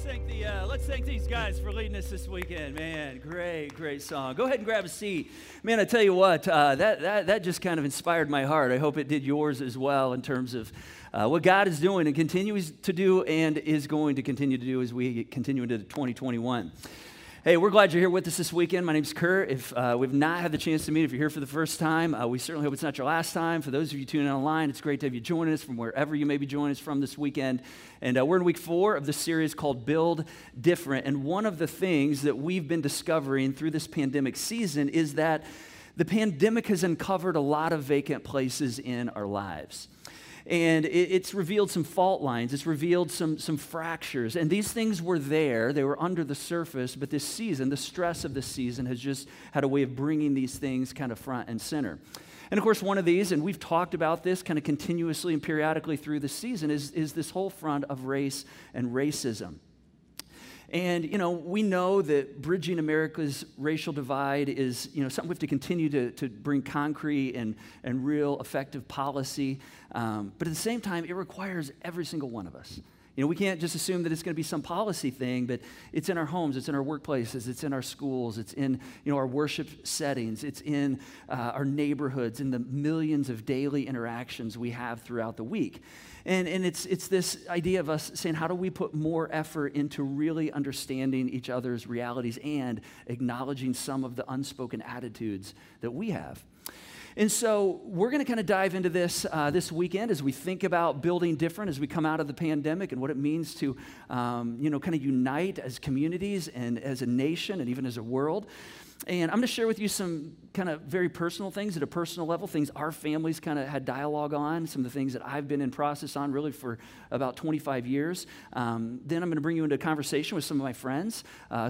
Let's thank these guys for leading us this weekend, man. Great song. Go ahead and grab a seat, man. I tell you what, that just kind of inspired my heart. I hope it did yours as well in terms of what God is doing and continues to do and is going to continue to do as we continue into 2021. Hey, we're glad you're here with us this weekend. My name's Kurt. If we've not had the chance to meet, if you're here for the first time, we certainly hope it's not your last time. For those of you tuning in online, it's great to have you joining us from wherever you may be joining us from this weekend. And we're in week 4 of the series called Build Different. And one of the things that we've been discovering through this pandemic season is that the pandemic has uncovered a lot of vacant places in our lives. And it's revealed some fault lines. It's revealed some fractures. And these things were there. They were under the surface. But this season, the stress of this season has just had a way of bringing these things kind of front and center. And of course, one of these, and we've talked about this kind of continuously and periodically through the season, is this whole front of race and racism. And, we know that bridging America's racial divide is, something we have to continue to bring concrete and real effective policy. But at the same time, it requires every single one of us. We can't just assume that it's going to be some policy thing, but it's in our homes, it's in our workplaces, it's in our schools, it's in, our worship settings, it's in our neighborhoods, in the millions of daily interactions we have throughout the week. And it's this idea of us saying, how do we put more effort into really understanding each other's realities and acknowledging some of the unspoken attitudes that we have? And so we're going to kind of dive into this this weekend as we think about building different as we come out of the pandemic and what it means to, kind of unite as communities and as a nation and even as a world. And I'm going to share with you some kind of very personal things at a personal level, things our families kind of had dialogue on, some of the things that I've been in process on really for about 25 years. Then I'm going to bring you into a conversation with some of my friends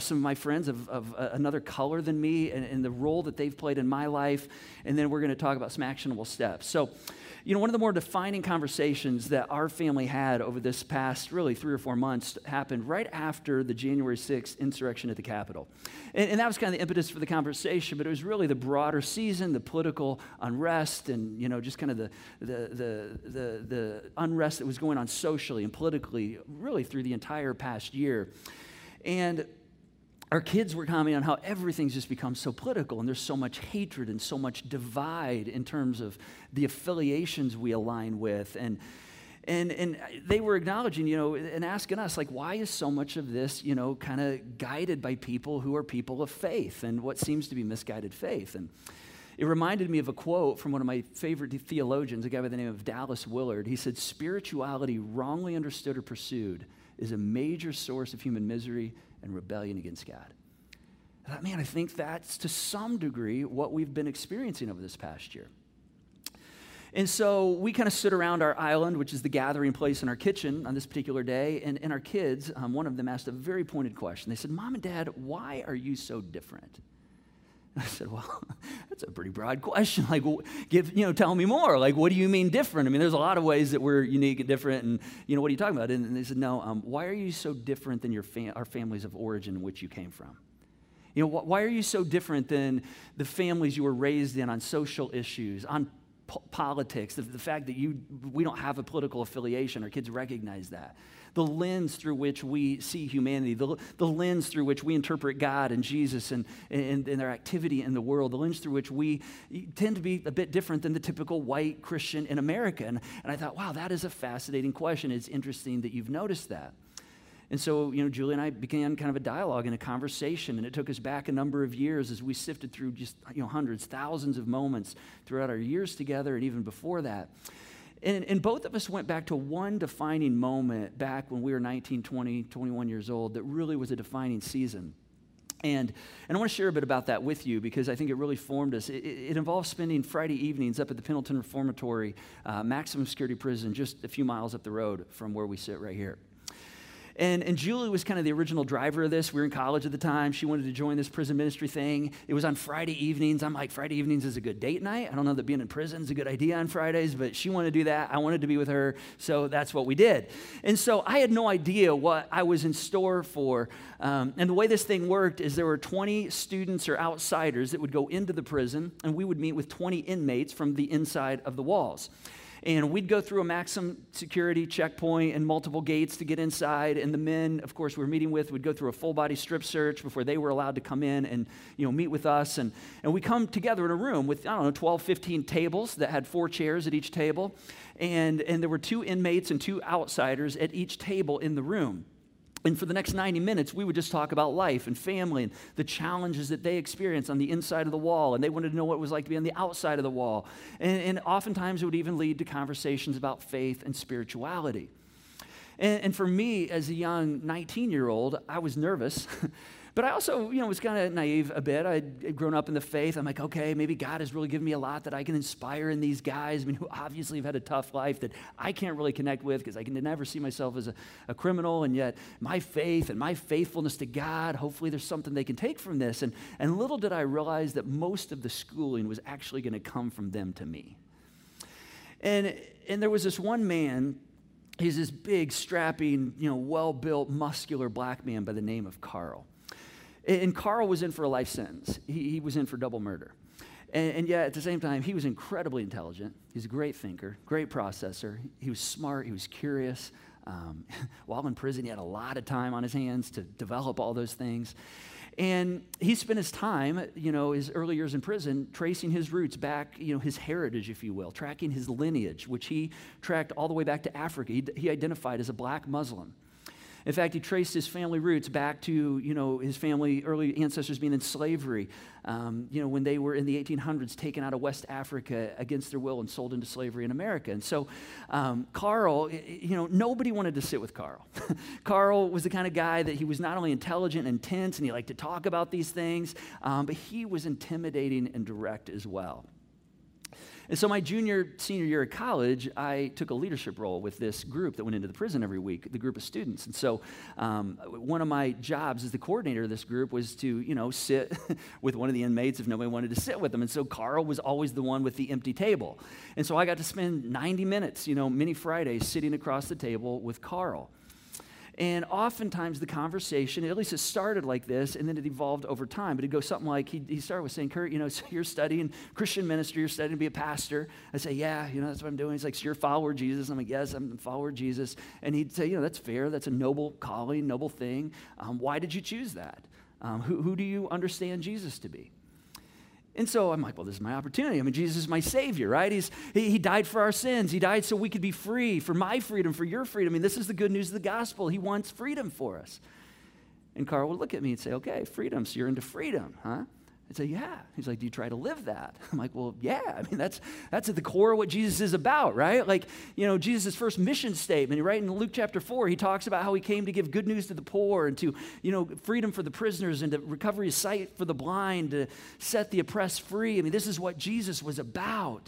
of another color than me and the role that they've played in my life. And then we're going to talk about some actionable steps. So, one of the more defining conversations that our family had over this past really 3 or 4 months happened right after the January 6th insurrection at the Capitol. And that was kind of the impetus for the conversation, but it was really the broader season, the political unrest and, just kind of the unrest that was going on socially and politically really through the entire past year. And our kids were commenting on how everything's just become so political and there's so much hatred and so much divide in terms of the affiliations we align with. And they were acknowledging, and asking us, like, why is so much of this, kind of guided by people who are people of faith and what seems to be misguided faith? And it reminded me of a quote from one of my favorite theologians, a guy by the name of Dallas Willard. He said, "Spirituality wrongly understood or pursued is a major source of human misery and rebellion against God." I thought, man, I think that's to some degree what we've been experiencing over this past year. And so we kind of stood around our island, which is the gathering place in our kitchen on this particular day, and our kids, one of them asked a very pointed question. They said, "Mom and Dad, why are you so different?" And I said, "Well, that's a pretty broad question. Like, tell me more. Like, what do you mean different? I mean, there's a lot of ways that we're unique and different, and, what are you talking about?" And they said, "No, why are you so different than our families of origin in which you came from? Why are you so different than the families you were raised in on social issues, on politics, the fact that we don't have a political affiliation. Our kids recognize that. The lens through which we see humanity, the lens through which we interpret God and Jesus and their activity in the world, the lens through which we tend to be a bit different than the typical white Christian in America." And I thought, wow, that is a fascinating question. It's interesting that you've noticed that. And so, Julie and I began kind of a dialogue and a conversation, and it took us back a number of years as we sifted through just, hundreds, thousands of moments throughout our years together and even before that. And both of us went back to one defining moment back when we were 19, 20, 21 years old that really was a defining season. And I want to share a bit about that with you because I think it really formed us. It involves spending Friday evenings up at the Pendleton Reformatory maximum security prison just a few miles up the road from where we sit right here. And Julie was kind of the original driver of this. We were in college at the time. She wanted to join this prison ministry thing. It was on Friday evenings. I'm like, Friday evenings is a good date night. I don't know that being in prison is a good idea on Fridays, but she wanted to do that. I wanted to be with her, so that's what we did. And so I had no idea what I was in store for. And the way this thing worked is there were 20 students or outsiders that would go into the prison, and we would meet with 20 inmates from the inside of the walls. And we'd go through a maximum security checkpoint and multiple gates to get inside. And the men, of course, we were meeting with would go through a full-body strip search before they were allowed to come in and, meet with us. And we come together in a room with, 12, 15 tables that had 4 chairs at each table. And there were 2 inmates and 2 outsiders at each table in the room. And for the next 90 minutes, we would just talk about life and family and the challenges that they experience on the inside of the wall. And they wanted to know what it was like to be on the outside of the wall. And oftentimes it would even lead to conversations about faith and spirituality. And for me, as a young 19-year-old, I was nervous. But I also, was kind of naive a bit. I'd grown up in the faith. I'm like, okay, maybe God has really given me a lot that I can inspire in these guys, who obviously have had a tough life that I can't really connect with because I can never see myself as a criminal. And yet my faith and my faithfulness to God, hopefully there's something they can take from this. And little did I realize that most of the schooling was actually going to come from them to me. And there was this one man. He's this big, strapping, well-built, muscular black man by the name of Carl. And Carl was in for a life sentence. He was in for double murder. And yet, at the same time, he was incredibly intelligent. He's a great thinker, great processor. He was smart. He was curious. While in prison, he had a lot of time on his hands to develop all those things. And he spent his time, his early years in prison, tracing his roots back, his heritage, if you will, tracking his lineage, which he tracked all the way back to Africa. He identified as a black Muslim. In fact, he traced his family roots back to, his family, early ancestors being in slavery, when they were in the 1800s taken out of West Africa against their will and sold into slavery in America. And so Carl, nobody wanted to sit with Carl. Carl was the kind of guy that he was not only intelligent and intense, and he liked to talk about these things, but he was intimidating and direct as well. And so my senior year of college, I took a leadership role with this group that went into the prison every week, the group of students. And so one of my jobs as the coordinator of this group was to, sit with one of the inmates if nobody wanted to sit with them. And so Carl was always the one with the empty table. And so I got to spend 90 minutes, many Fridays, sitting across the table with Carl. And oftentimes the conversation, at least it started like this, and then it evolved over time. But it'd go something like, he started with saying, Kurt, so you're studying Christian ministry, you're studying to be a pastor. I say, yeah, that's what I'm doing. He's like, so you're a follower of Jesus? I'm like, yes, I'm a follower of Jesus. And he'd say, that's fair. That's a noble calling, noble thing. Why did you choose that? Who do you understand Jesus to be? And so I'm like, well, this is my opportunity. Jesus is my Savior, right? He died for our sins. He died so we could be free, for my freedom, for your freedom. This is the good news of the gospel. He wants freedom for us. And Carl would look at me and say, okay, freedom, so you're into freedom, huh? I'd say, yeah. He's like, do you try to live that? I'm like, well, yeah. That's at the core of what Jesus is about, right? Like, Jesus' first mission statement, right in Luke chapter 4, he talks about how he came to give good news to the poor and to, freedom for the prisoners and to recovery of sight for the blind, to set the oppressed free. This is what Jesus was about.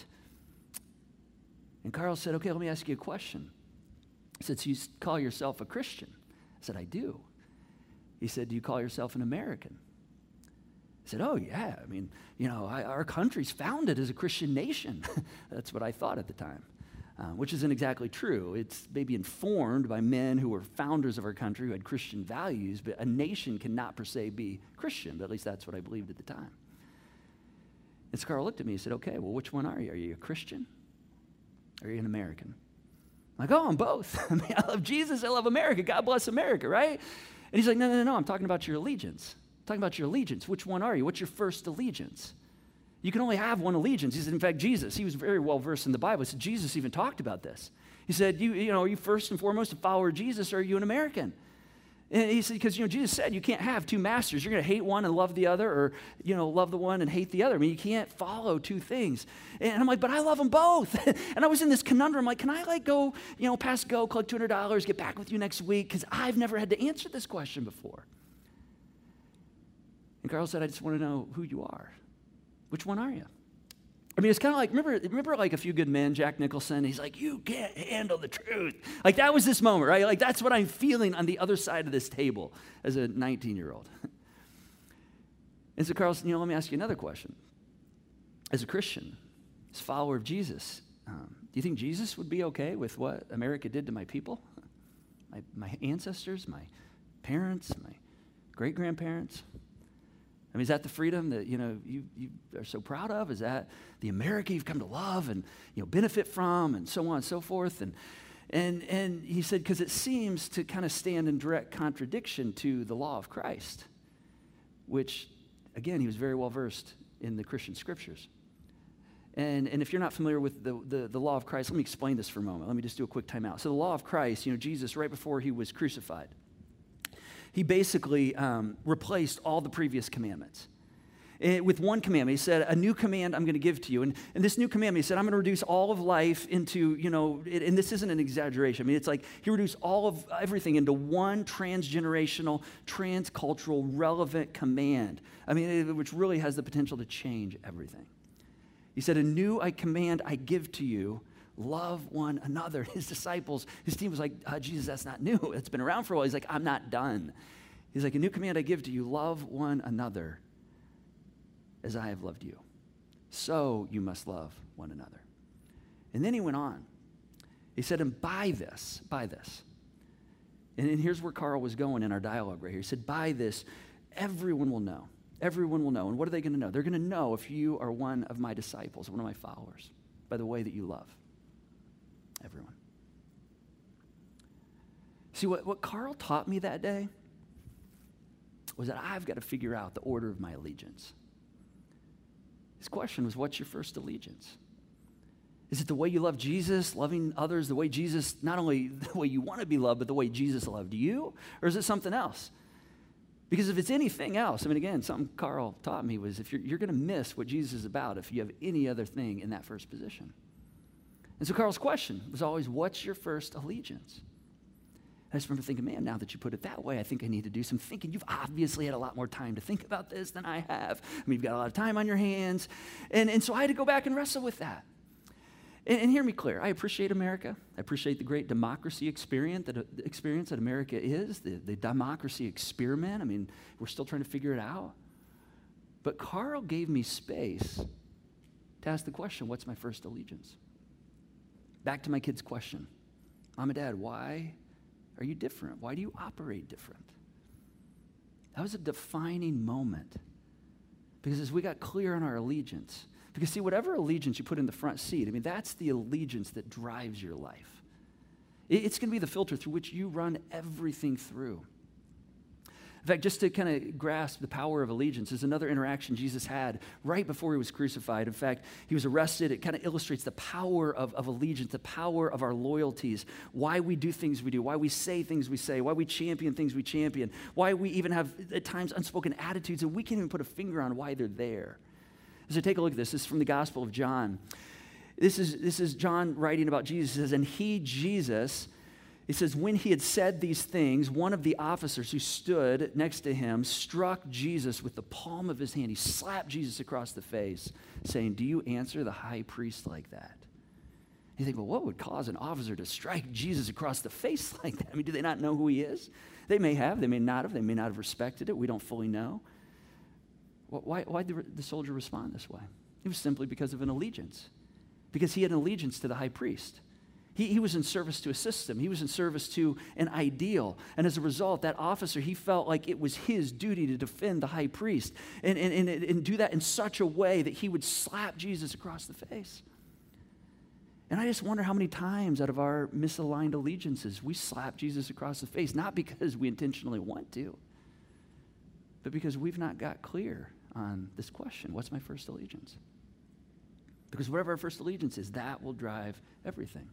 And Carl said, okay, let me ask you a question. He said, so you call yourself a Christian? I said, I do. He said, do you call yourself an American? I said, oh, yeah. Our country's founded as a Christian nation. That's what I thought at the time, which isn't exactly true. It's maybe informed by men who were founders of our country who had Christian values, but a nation cannot per se be Christian, but at least that's what I believed at the time. And so Carl looked at me and said, okay, well, which one are you? Are you a Christian? Or are you an American? I'm like, oh, I'm both. I love Jesus. I love America. God bless America, right? And he's like, no. I'm talking about your allegiance. Talking about your allegiance. Which one are you? What's your first allegiance? You can only have one allegiance. He said, in fact, Jesus, he was very well versed in the Bible. He said, Jesus even talked about this. He said, are you first and foremost a follower of Jesus, or are you an American? And he said, because, Jesus said you can't have two masters. You're going to hate one and love the other, or, love the one and hate the other. You can't follow two things. And I'm like, but I love them both. And I was in this conundrum, like, can I go, past go, collect $200, get back with you next week? Because I've never had to answer this question before. And Carl said, I just want to know who you are. Which one are you? It's kind of like, remember like A Few Good Men, Jack Nicholson? He's like, you can't handle the truth. Like that was this moment, right? Like that's what I'm feeling on the other side of this table as a 19-year-old. And so Carl said, let me ask you another question. As a Christian, as a follower of Jesus, do you think Jesus would be okay with what America did to my people? My ancestors, my parents, my great-grandparents? I mean, is that the freedom that, you are so proud of? Is that the America you've come to love and, benefit from and so on and so forth? And he said, because it seems to kind of stand in direct contradiction to the law of Christ, which, again, he was very well versed in the Christian scriptures. And if you're not familiar with the law of Christ, let me explain this for a moment. Let me just do a quick timeout. So the law of Christ, Jesus, right before he was crucified, he basically replaced all the previous commandments. With one commandment, he said, a new command I'm going to give to you. And this new commandment, he said, I'm going to reduce all of life into, and this isn't an exaggeration. I mean, it's like he reduced all of everything into one transgenerational, transcultural, relevant command. I mean, which really has the potential to change everything. He said, a new command I give to you, love one another. His disciples, his team was like, Jesus, that's not new. It's been around for a while. He's like, I'm not done. He's like, a new command I give to you, love one another as I have loved you. So you must love one another. And then he went on. He said, and by this, and here's where Carl was going in our dialogue right here. He said, by this, everyone will know. Everyone will know. And what are they going to know? They're going to know if you are one of my disciples, one of my followers, by the way that you love everyone. See, what Carl taught me that day was that I've got to figure out the order of my allegiance. His question was, what's your first allegiance? Is it the way you love Jesus, loving others, the way Jesus, not only the way you want to be loved, but the way Jesus loved you? Or is it something else? Because if it's anything else, I mean, again, something Carl taught me was if you're going to miss what Jesus is about if you have any other thing in that first position. And so Carl's question was always, what's your first allegiance? I just remember thinking, man, now that you put it that way, I think I need to do some thinking. You've obviously had a lot more time to think about this than I have. I mean, you've got a lot of time on your hands. And so I had to go back and wrestle with that. And hear me clear. I appreciate America. I appreciate the great democracy experience that America is, the democracy experiment. I mean, we're still trying to figure it out. But Carl gave me space to ask the question, what's my first allegiance? Back to my kid's question. Mom and Dad, why are you different? Why do you operate different? That was a defining moment. Because as we got clear on our allegiance, because see, whatever allegiance you put in the front seat, I mean, that's the allegiance that drives your life. It's going to be the filter through which you run everything through. In fact, just to kind of grasp the power of allegiance is another interaction Jesus had right before he was crucified. In fact, he was arrested. It kind of illustrates the power of allegiance, the power of our loyalties, why we do things we do, why we say things we say, why we champion things we champion, why we even have at times unspoken attitudes, and we can't even put a finger on why they're there. So take a look at this. This is from the Gospel of John. This is John writing about Jesus. He says, and he, Jesus, he says, when he had said these things, one of the officers who stood next to him struck Jesus with the palm of his hand. He slapped Jesus across the face, saying, do you answer the high priest like that? You think, well, what would cause an officer to strike Jesus across the face like that? I mean, do they not know who he is? They may have, they may not have respected it. We don't fully know. Why did the soldier respond this way? It was simply because of an allegiance. Because he had an allegiance to the high priest. He was in service to a system. He was in service to an ideal. And as a result, that officer, he felt like it was his duty to defend the high priest and do that in such a way that he would slap Jesus across the face. And I just wonder how many times out of our misaligned allegiances we slap Jesus across the face, not because we intentionally want to, but because we've not got clear on this question, what's my first allegiance? Because whatever our first allegiance is, that will drive everything.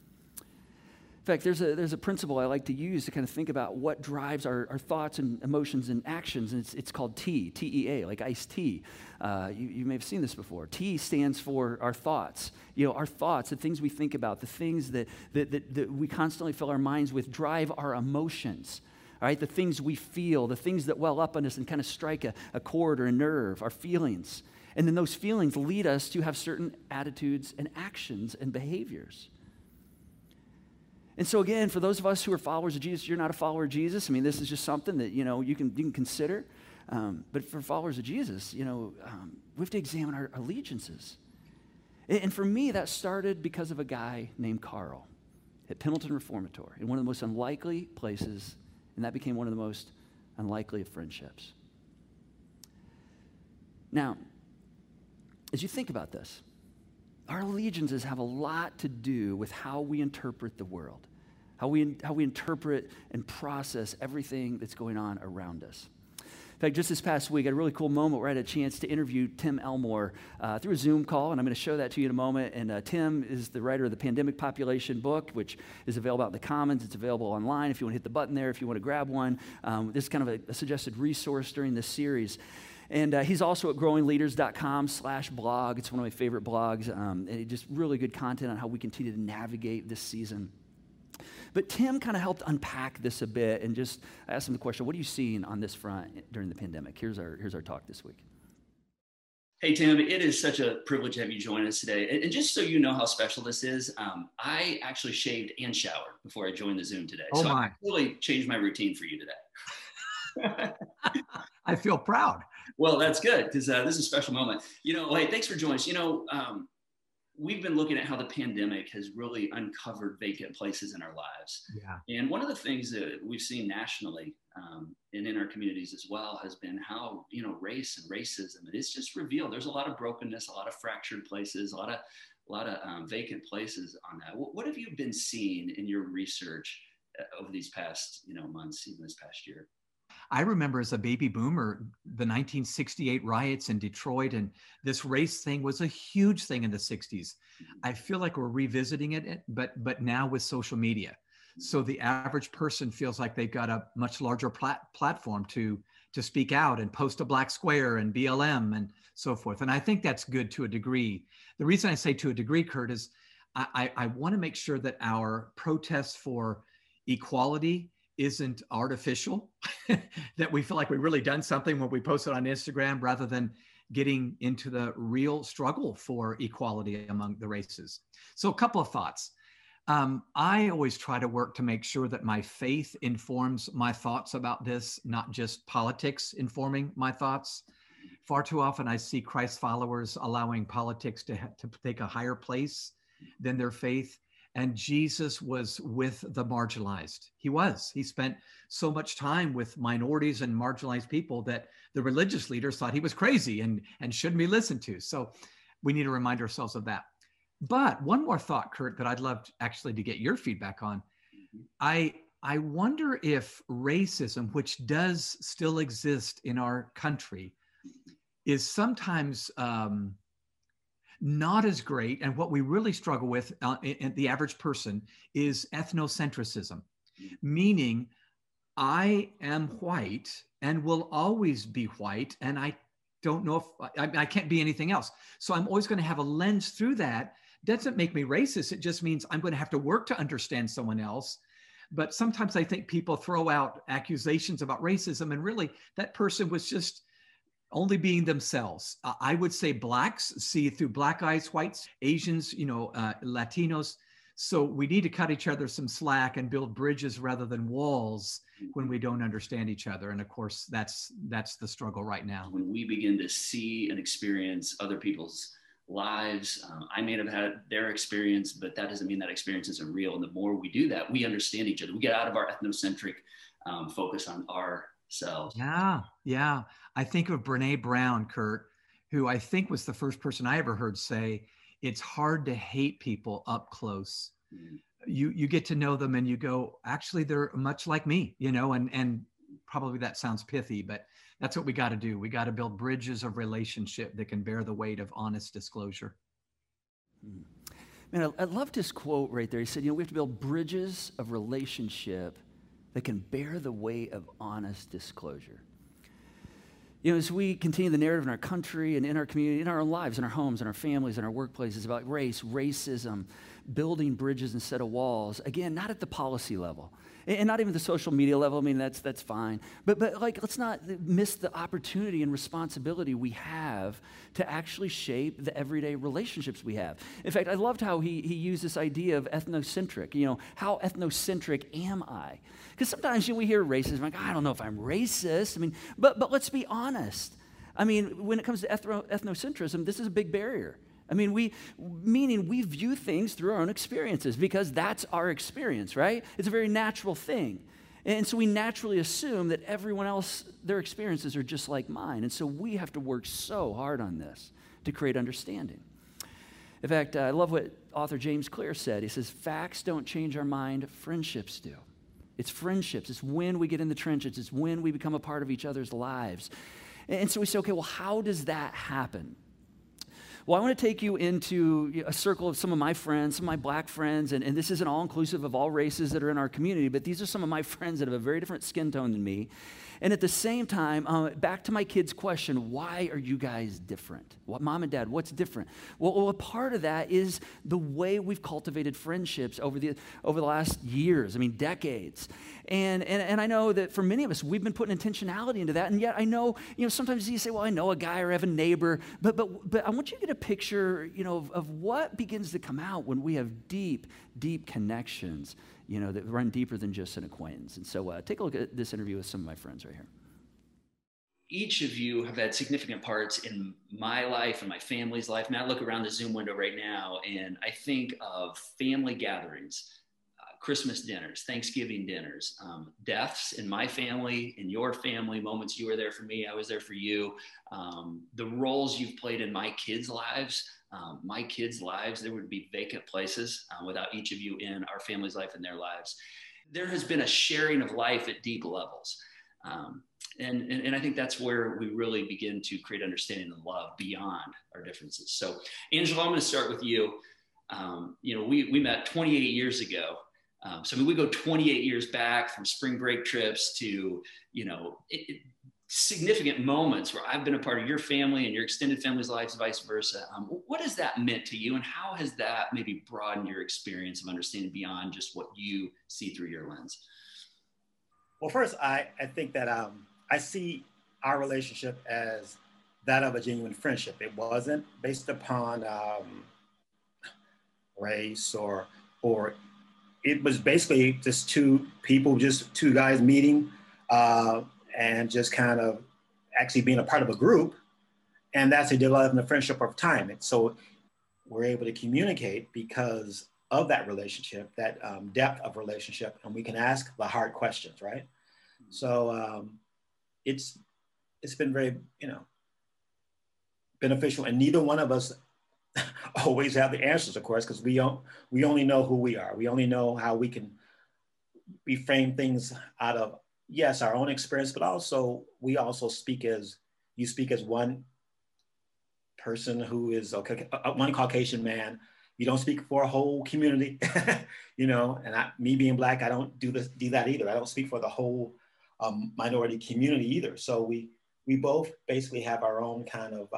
In fact, there's a principle I like to use to kind of think about what drives our thoughts and emotions and actions, and it's called T-E-A, like iced tea. You may have seen this before. T stands for our thoughts. Our thoughts, the things we think about, the things that we constantly fill our minds with drive our emotions. All right, the things we feel, the things that well up on us and kind of strike a chord or a nerve, our feelings. And then those feelings lead us to have certain attitudes and actions and behaviors. And so again, for those of us who are followers of Jesus, you're not a follower of Jesus. I mean, this is just something that, you can consider. But for followers of Jesus, we have to examine our allegiances. And for me, that started because of a guy named Carl at Pendleton Reformatory, in one of the most unlikely places, and that became one of the most unlikely of friendships. Now, as you think about this, our allegiances have a lot to do with how we interpret the world, how we interpret and process everything that's going on around us. In fact, just this past week, I had a really cool moment where I had a chance to interview Tim Elmore through a Zoom call, and I'm going to show that to you in a moment. And Tim is the writer of the Pandemic Population book, which is available out in the Commons. It's available online if you want to hit the button there, if you want to grab one. This is kind of a suggested resource during this series. And he's also at growingleaders.com/blog. It's one of my favorite blogs. And just really good content on how we continue to navigate this season. But Tim kind of helped unpack this a bit, and just I asked him the question, what are you seeing on this front during the pandemic? Here's our talk this week. Hey, Tim, it is such a privilege to have you join us today. And just so you know how special this is, I actually shaved and showered before I joined the Zoom today. Oh, so my. I really changed my routine for you today. I feel proud. Well, that's good, because this is a special moment. Hey, thanks for joining us. We've been looking at how the pandemic has really uncovered vacant places in our lives. Yeah. And one of the things that we've seen nationally and in our communities as well has been how, race and racism, it's just revealed. There's a lot of brokenness, a lot of fractured places, a lot of vacant places on that. What have you been seeing in your research over these past, months, even this past year? I remember as a baby boomer, the 1968 riots in Detroit, and this race thing was a huge thing in the 60s. I feel like we're revisiting it, but now with social media. So the average person feels like they've got a much larger platform to speak out and post a black square and BLM and so forth. And I think that's good to a degree. The reason I say to a degree, Kurt, is I want to make sure that our protests for equality isn't artificial, that we feel like we've really done something when we post it on Instagram, rather than getting into the real struggle for equality among the races. So a couple of thoughts. I always try to work to make sure that my faith informs my thoughts about this, not just politics informing my thoughts. Far too often I see Christ followers allowing politics to take a higher place than their faith. And Jesus was with the marginalized. He spent so much time with minorities and marginalized people that the religious leaders thought he was crazy and shouldn't be listened to. So we need to remind ourselves of that. But one more thought, Kurt, that I'd love actually to get your feedback on. I wonder if racism, which does still exist in our country, is sometimes not as great. And what we really struggle with in the average person is ethnocentrism, meaning I am white and will always be white. And I don't know if I can't be anything else. So I'm always going to have a lens through that. Doesn't make me racist. It just means I'm going to have to work to understand someone else. But sometimes I think people throw out accusations about racism, and really that person was just only being themselves. I would say blacks see through black eyes, whites, Asians, Latinos. So we need to cut each other some slack and build bridges rather than walls when we don't understand each other. And of course, that's the struggle right now. When we begin to see and experience other people's lives, I may have had their experience, but that doesn't mean that experience isn't real. And the more we do that, we understand each other. We get out of our ethnocentric focus on ourselves. Yeah. I think of Brene Brown, Kurt, who I think was the first person I ever heard say, it's hard to hate people up close. Mm-hmm. You get to know them and you go, actually, they're much like me, and probably that sounds pithy, but that's what we got to do. We got to build bridges of relationship that can bear the weight of honest disclosure. Man, I love this quote right there. He said, we have to build bridges of relationship that can bear the weight of honest disclosure. As we continue the narrative in our country and in our community, in our own lives, in our homes, in our families, in our workplaces about race, racism, building bridges instead of walls, again, not at the policy level and not even the social media level. I mean, that's fine. But let's not miss the opportunity and responsibility we have to actually shape the everyday relationships we have. In fact, I loved how he used this idea of ethnocentric. How ethnocentric am I? Because sometimes we hear racism, like, I don't know if I'm racist. I mean, but let's be honest. I mean, when it comes to ethnocentrism, this is a big barrier. I mean, we view things through our own experiences because that's our experience, right? It's a very natural thing. And so we naturally assume that everyone else, their experiences are just like mine. And so we have to work so hard on this to create understanding. In fact, I love what author James Clear said. He says, facts don't change our mind, friendships do. It's friendships. It's when we get in the trenches. It's when we become a part of each other's lives. And so we say, okay, well, how does that happen? Well, I want to take you into a circle of some of my friends, some of my black friends, and this isn't all inclusive of all races that are in our community, but these are some of my friends that have a very different skin tone than me. And at the same time, back to my kids' question, why are you guys different? What, Mom and Dad, what's different? Well, a part of that is the way we've cultivated friendships over the last years, decades. And I know that for many of us, we've been putting intentionality into that. And yet I know, sometimes you say, well, I know a guy or I have a neighbor, but I want you to get a picture, of what begins to come out when we have deep, deep connections, that run deeper than just an acquaintance. And so take a look at this interview with some of my friends right here. Each of you have had significant parts in my life and my family's life. And I look around the Zoom window right now and I think of family gatherings, Christmas dinners, Thanksgiving dinners, deaths in my family, in your family, moments you were there for me, I was there for you, the roles you've played in my kids' lives. There would be vacant places without each of you in our family's life and their lives. There has been a sharing of life at deep levels. And I think that's where we really begin to create understanding and love beyond our differences. So Angela, I'm going to start with you. We met 28 years ago. We go 28 years back from spring break trips to, significant moments where I've been a part of your family and your extended family's lives, vice versa. What has that meant to you, and how has that maybe broadened your experience of understanding beyond just what you see through your lens? Well, first, I think that I see our relationship as that of a genuine friendship. It wasn't based upon race or it was basically just two guys meeting and just kind of actually being a part of a group. And that's a development of friendship over time. And so we're able to communicate because of that relationship, that depth of relationship, and we can ask the hard questions, right? So it's been very, beneficial, and neither one of us always have the answers, of course, because we only know who we are. We only know how we can reframe things out of, yes, our own experience, but also we also speak as one person who is one Caucasian man. You don't speak for a whole community, and me being Black, I don't do that either. I don't speak for the whole minority community either. So we both basically have our own kind of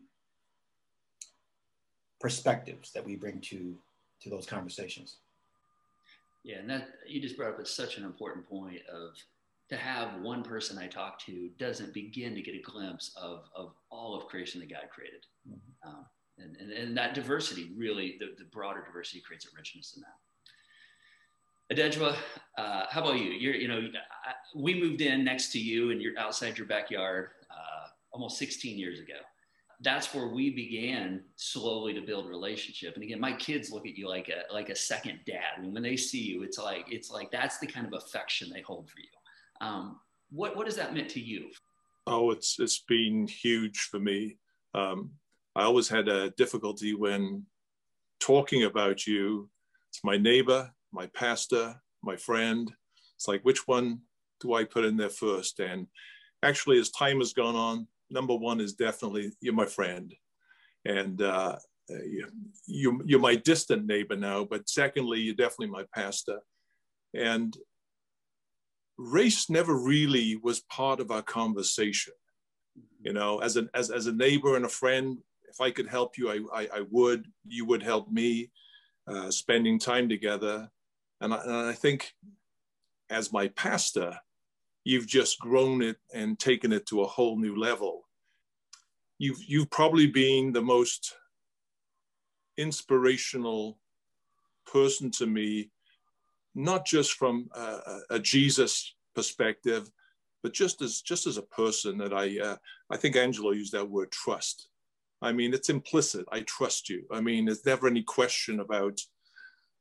perspectives that we bring to those conversations. Yeah, and that you just brought up such an important point of to have one person I talk to doesn't begin to get a glimpse of all of creation that God created. Mm-hmm. And that diversity, really, the broader diversity creates a richness in that. Adejwa, how about you? We moved in next to you and you're outside your backyard almost 16 years ago. That's where we began slowly to build a relationship. And again, my kids look at you like a second dad. And when they see you, it's like that's the kind of affection they hold for you. What has that meant to you? Oh, it's been huge for me. I always had a difficulty when talking about you. It's my neighbor, my pastor, my friend. It's like, which one do I put in there first? And actually, as time has gone on, number one is definitely you're my friend. And you're my distant neighbor now, but secondly, you're definitely my pastor. And race never really was part of our conversation. As a neighbor and a friend, if I could help you, I would. You would help me, spending time together. And I think as my pastor, you've just grown it and taken it to a whole new level. You've probably been the most inspirational person to me, not just from a Jesus perspective, but just as a person that I think Angela used that word trust. I mean, it's implicit. I trust you. I mean, there's never any question about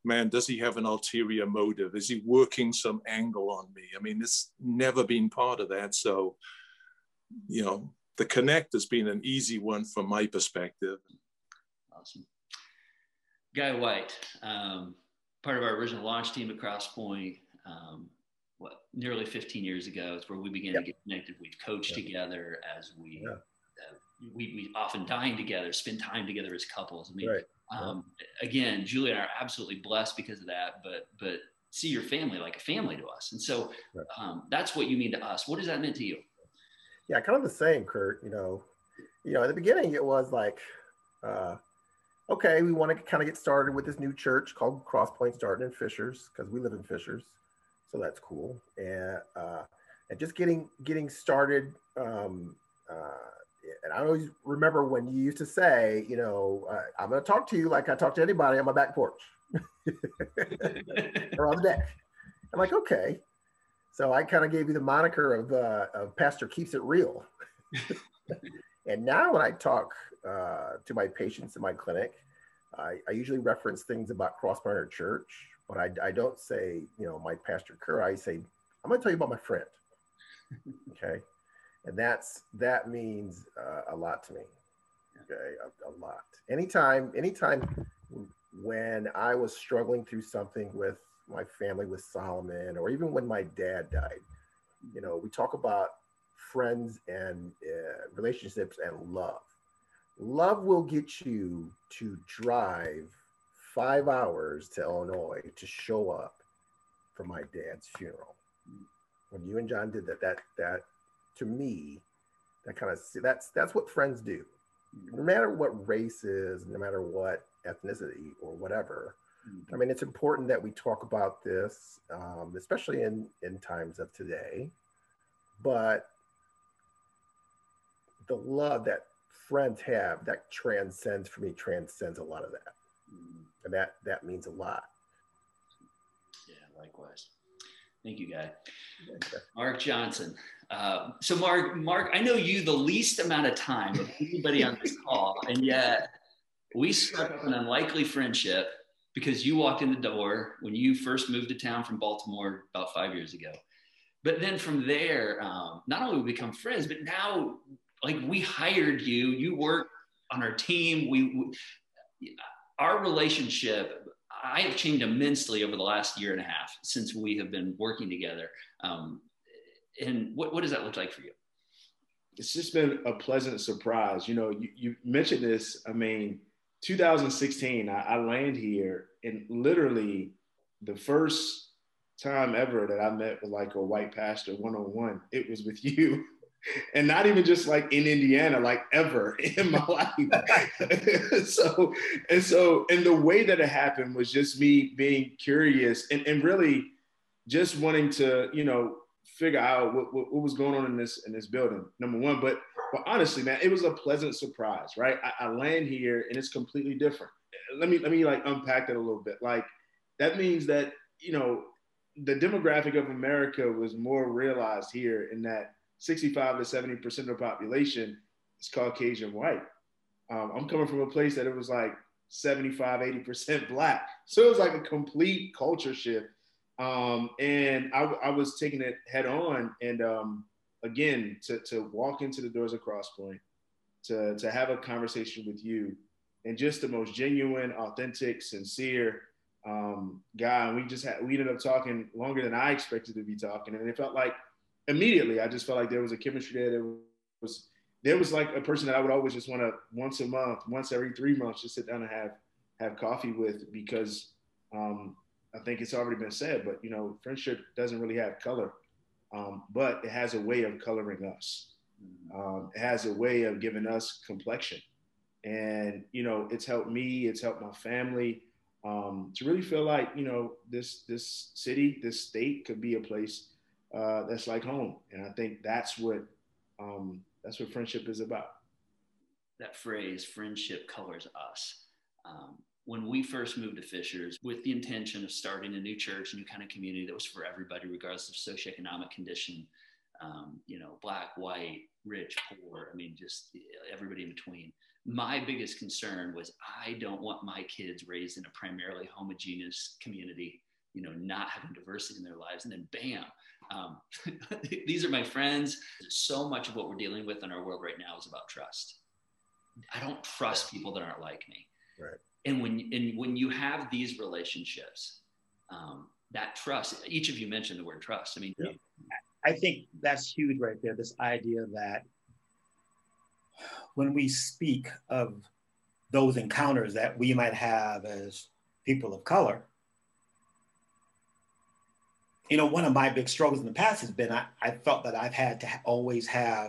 man, does he have an ulterior motive? Is he working some angle on me? I mean, it's never been part of that. So, you know, the connect has been an easy one from my perspective. Awesome. Guy White, part of our original launch team at CrossPoint, nearly 15 years ago, it's where we began to get connected. We've coached together as we often dine together, spend time together as couples. I mean, again, Julie and I are absolutely blessed because of that, but see your family like a family to us. And so that's what you mean to us. What does that mean to you? Yeah, kind of the same, Kurt. You know, at the beginning it was like, okay, we want to kind of get started with this new church called CrossPoint, starting in Fishers, because we live in Fishers, so that's cool. And just getting started. And I always remember when you used to say, you know, I'm going to talk to you like I talk to anybody on my back porch or on the deck. I'm like, okay. So I kind of gave you the moniker of Pastor Keeps It Real. And now when I talk to my patients in my clinic, I usually reference things about CrossPoint Church, but I don't say, you know, my Pastor Kerr. I say, I'm going to tell you about my friend. Okay. And that means a lot to me. Okay, a lot. Anytime when I was struggling through something with my family, with Solomon, or even when my dad died, you know, we talk about friends and relationships and love. Love will get you to drive 5 hours to Illinois to show up for my dad's funeral. When you and John did that to me, that kind of, that's what friends do. No matter what race is, no matter what ethnicity or whatever. I mean, it's important that we talk about this, especially in times of today. But the love that friends have, that transcends a lot of that. And that means a lot. Yeah, likewise. Thank you, Guy. Mark Johnson. So Mark, I know you the least amount of time of anybody on this call, and yet we struck up an unlikely friendship because you walked in the door when you first moved to town from Baltimore about 5 years ago. But then from there, not only we become friends, but now, like, we hired you. You work on our team. Our relationship, I have changed immensely over the last year and a half since we have been working together. And what does that look like for you? It's just been a pleasant surprise. You know, you mentioned this. I mean, 2016, I land here, and literally the first time ever that I met with like a white pastor one-on-one, it was with you. And not even just like in Indiana, like ever in my life. So the way that it happened was just me being curious and really just wanting to, you know, figure out what was going on in this building, number one. But honestly, man, it was a pleasant surprise, right? I land here and it's completely different. Let me like unpack that a little bit. Like, that means that, you know, the demographic of America was more realized here in that 65 to 70% of the population is Caucasian white. I'm coming from a place that it was like 75, 80% Black. So it was like a complete culture shift. And I was taking it head on. And again, to walk into the doors of CrossPoint, to have a conversation with you, and just the most genuine, authentic, sincere guy. And we ended up talking longer than I expected to be talking. And it felt like, immediately, I just felt like there was a chemistry there. There was like a person that I would always just want to once a month, once every 3 months, just sit down and have coffee with, because I think it's already been said, but you know, friendship doesn't really have color, but it has a way of coloring us. It has a way of giving us complexion, and you know, it's helped me, it's helped my family to really feel like, you know, this city, this state could be a place that's like home. And I think that's what friendship is about. That phrase, friendship colors us. When we first moved to Fishers with the intention of starting a new church, a new kind of community that was for everybody, regardless of socioeconomic condition, you know, black, white, rich, poor. I mean, just everybody in between. My biggest concern was I don't want my kids raised in a primarily homogeneous community, you know, not having diversity in their lives. And then bam, these are my friends. So much of what we're dealing with in our world right now is about trust. I don't trust people that aren't like me. Right. And when you have these relationships, that trust, each of you mentioned the word trust. I mean, yeah. I think that's huge right there. This idea that when we speak of those encounters that we might have as people of color, you know, one of my big struggles in the past has been I felt that I've had to always have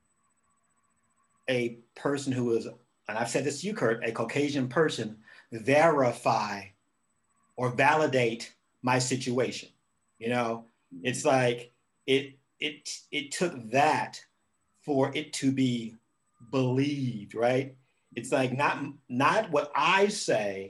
a person who is, and I've said this to you, Kurt, a Caucasian person verify or validate my situation. You know, it's like it took that for it to be believed, right? It's like not what I say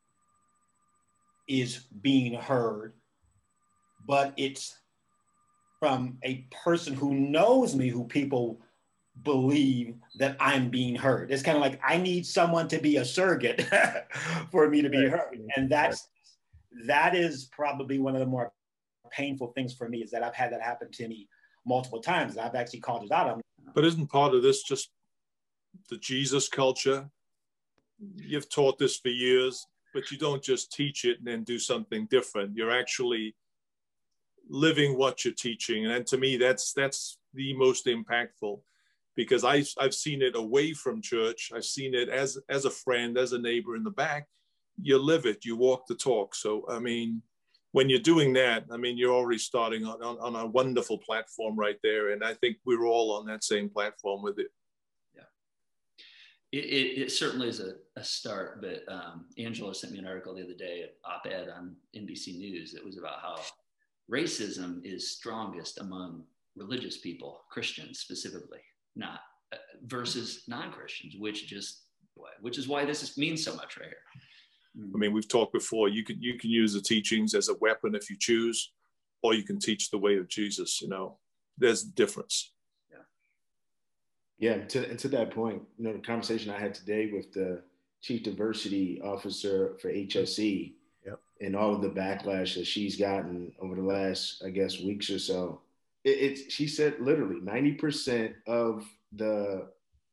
is being heard, but it's from a person who knows me, who people believe that I'm being heard. It's kind of like I need someone to be a surrogate for me to be heard. And that is probably one of the more painful things for me, is that I've had that happen to me multiple times. I've actually called it out on. But isn't part of this just the Jesus culture? You've taught this for years, but you don't just teach it and then do something different. You're actually living what you're teaching. And to me, that's the most impactful, because I've seen it away from church. I've seen it as a friend, as a neighbor in the back. You live it, you walk the talk. So, I mean, when you're doing that, I mean, you're already starting on a wonderful platform right there. And I think we're all on that same platform with it. Yeah. It certainly is a start, but Angela sent me an article the other day, an op-ed on NBC News, that was about how racism is strongest among religious people, Christians specifically, not versus non-Christians, which is why this means so much right here. I mean, we've talked before, you can use the teachings as a weapon if you choose, or you can teach the way of Jesus. You know, there's a difference. Yeah, to that point, you know, the conversation I had today with the chief diversity officer for HSE, yep, and all of the backlash that she's gotten over the last, I guess, weeks or so, she said literally 90% of the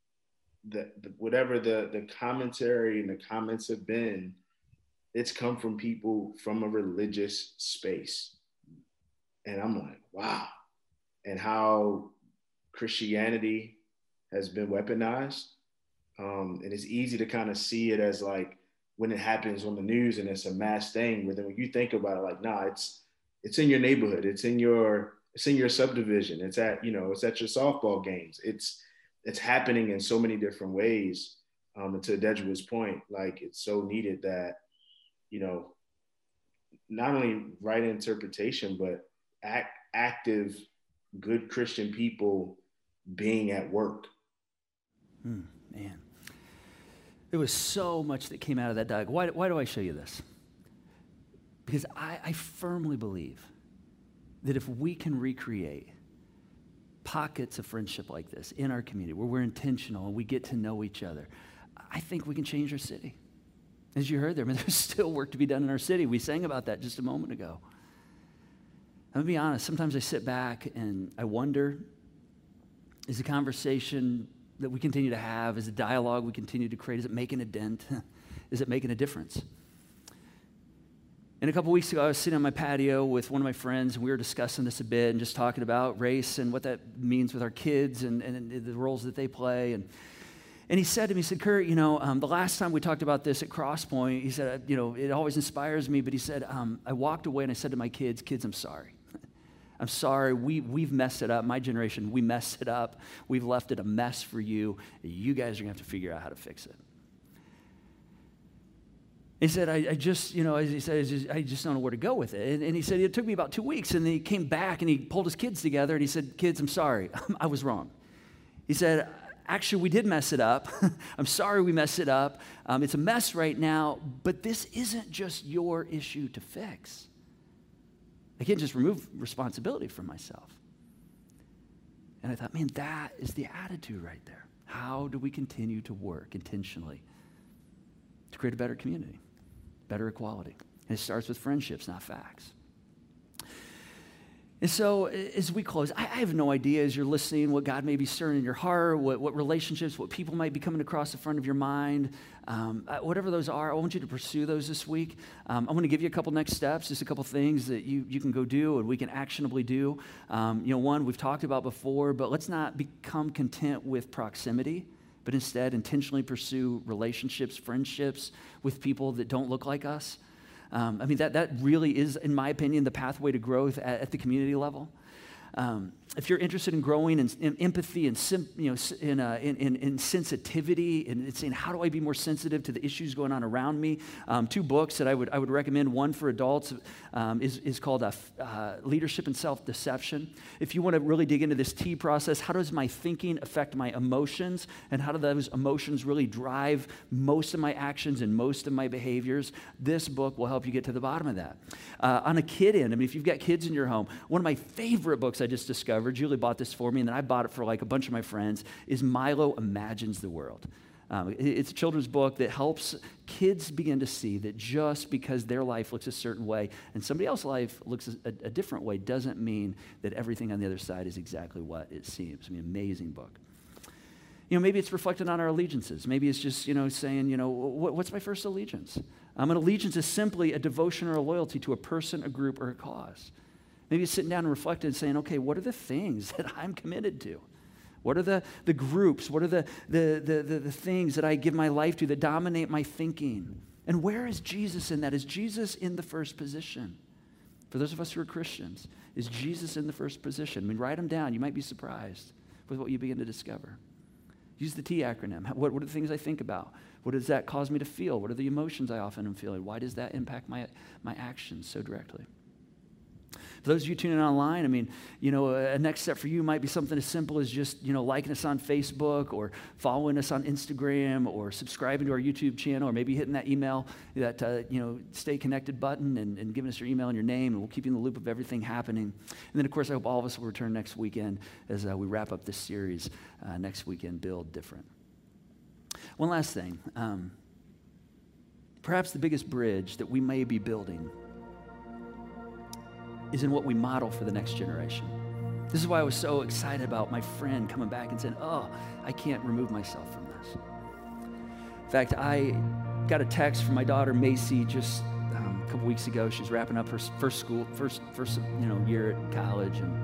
whatever the commentary and the comments have been, it's come from people from a religious space. And I'm like, wow. And how Christianity has been weaponized. And it's easy to kind of see it as like when it happens on the news and it's a mass thing. But then when you think about it, like, nah, it's in your neighborhood. It's in your subdivision. It's at your softball games. It's happening in so many different ways. And to Dedgewood's point, like, it's so needed that, you know, not only right interpretation, but active, good Christian people being at work. Man, there was so much that came out of that dialogue. Why do I show you this? Because I firmly believe that if we can recreate pockets of friendship like this in our community, where we're intentional and we get to know each other, I think we can change our city. As you heard there, I mean, there's still work to be done in our city. We sang about that just a moment ago. I'm gonna be honest, sometimes I sit back and I wonder, is the conversation that we continue to have, is the dialogue we continue to create, is it making a dent? Is it making a difference? And a couple weeks ago, I was sitting on my patio with one of my friends, and we were discussing this a bit and just talking about race and what that means with our kids and the roles that they play. And he said to me, he said, Kurt, you know, the last time we talked about this at Crosspoint, he said, you know, it always inspires me, but he said, I walked away and I said to my kids, I'm sorry. I'm sorry, we've messed it up. My generation, we messed it up. We've left it a mess for you. You guys are going to have to figure out how to fix it. He said, I just don't know where to go with it. And he said, it took me about 2 weeks. And then he came back and he pulled his kids together and he said, kids, I'm sorry. I was wrong. He said, actually, we did mess it up. I'm sorry we messed it up. It's a mess right now, but this isn't just your issue to fix. I can't just remove responsibility from myself. And I thought, man, that is the attitude right there. How do we continue to work intentionally to create a better community, better equality? And it starts with friendships, not facts. And so as we close, I have no idea as you're listening what God may be stirring in your heart, what relationships, what people might be coming across the front of your mind. Whatever those are, I want you to pursue those this week. I'm going to give you a couple next steps, just a couple things that you can go do and we can actionably do. One we've talked about before, but let's not become content with proximity, but instead intentionally pursue relationships, friendships with people that don't look like us. That really is, in my opinion, the pathway to growth at the community level. If you're interested in growing in empathy and in sensitivity and saying, how do I be more sensitive to the issues going on around me? 2 books that I would recommend. One for adults is called Leadership and Self-Deception. If you want to really dig into this T process, how does my thinking affect my emotions, and how do those emotions really drive most of my actions and most of my behaviors? This book will help you get to the bottom of that. On a kid end, if you've got kids in your home, one of my favorite books I just discovered, Julie bought this for me, and then I bought it for like a bunch of my friends, is Milo Imagines the World. It's a children's book that helps kids begin to see that just because their life looks a certain way and somebody else's life looks a different way doesn't mean that everything on the other side is exactly what it seems. Amazing book. Maybe it's reflected on our allegiances. Maybe it's just, saying, what's my first allegiance? An allegiance is simply a devotion or a loyalty to a person, a group, or a cause. Maybe sitting down and reflecting and saying, okay, what are the things that I'm committed to? What are the groups? What are the things that I give my life to that dominate my thinking? And where is Jesus in that? Is Jesus in the first position? For those of us who are Christians, is Jesus in the first position? Write them down. You might be surprised with what you begin to discover. Use the T acronym. What are the things I think about? What does that cause me to feel? What are the emotions I often am feeling? Why does that impact my actions so directly? For those of you tuning in online, a next step for you might be something as simple as just, liking us on Facebook or following us on Instagram or subscribing to our YouTube channel or maybe hitting that email, that, stay connected button and giving us your email and your name, and we'll keep you in the loop of everything happening. And then, of course, I hope all of us will return next weekend as we wrap up this series next weekend, Build Different. One last thing. Perhaps the biggest bridge that we may be building is in what we model for the next generation. This is why I was so excited about my friend coming back and saying, I can't remove myself from this. In fact, I got a text from my daughter, Macy, just a couple weeks ago. She's wrapping up her first year at college. And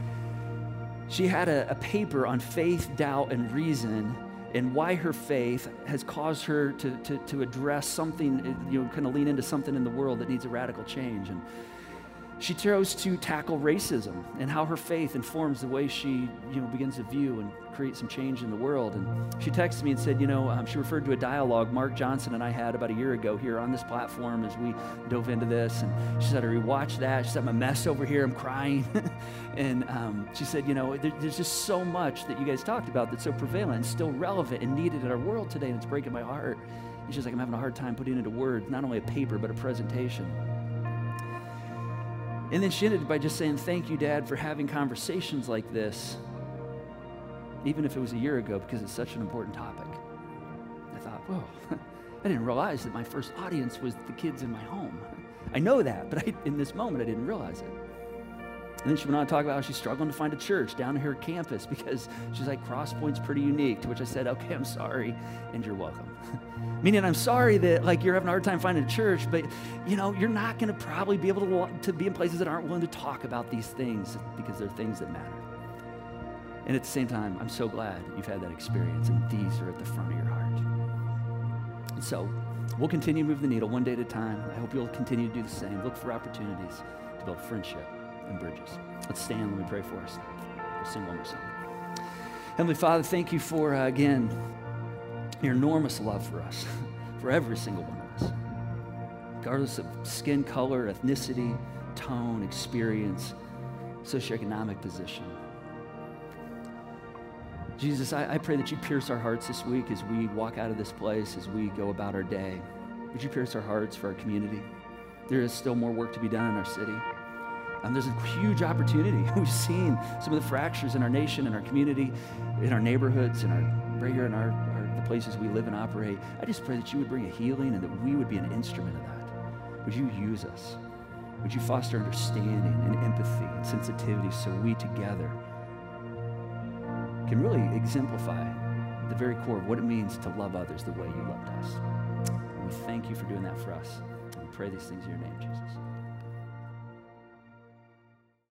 she had a paper on faith, doubt, and reason, and why her faith has caused her to address something, kind of lean into something in the world that needs a radical change. And she chose to tackle racism and how her faith informs the way she, begins to view and create some change in the world. And she texted me and said, she referred to a dialogue Mark Johnson and I had about a year ago here on this platform as we dove into this. And she said, I rewatched that. She said, I'm a mess over here. I'm crying. And she said, there's just so much that you guys talked about that's so prevalent and still relevant and needed in our world today. And it's breaking my heart. And she's like, I'm having a hard time putting into words, not only a paper, but a presentation. And then she ended by just saying, thank you, Dad, for having conversations like this, even if it was a year ago, because it's such an important topic. I thought, whoa, I didn't realize that my first audience was the kids in my home. I know that, but in this moment, I didn't realize it. And then she went on to talk about how she's struggling to find a church down at her campus because she's like, Cross Point's pretty unique, to which I said, okay, I'm sorry, and you're welcome. Meaning I'm sorry that you're having a hard time finding a church, but you're not going to probably be able to be in places that aren't willing to talk about these things because they're things that matter. And at the same time, I'm so glad you've had that experience, and these are at the front of your heart. And so we'll continue to move the needle one day at a time. I hope you'll continue to do the same. Look for opportunities to build friendship and bridges. Let's stand. Let me pray for us. We'll sing one more song. Heavenly Father, thank you for, again, your enormous love for us, for every single one of us, regardless of skin color, ethnicity, tone, experience, socioeconomic position. Jesus, I pray that you pierce our hearts this week as we walk out of this place, as we go about our day. Would you pierce our hearts for our community? There is still more work to be done in our city. There's a huge opportunity. We've seen some of the fractures in our nation, in our community, in our neighborhoods, right here in the places we live and operate. I just pray that you would bring a healing and that we would be an instrument of that. Would you use us? Would you foster understanding and empathy and sensitivity so we together can really exemplify the very core of what it means to love others the way you loved us. And we thank you for doing that for us. And we pray these things in your name, Jesus.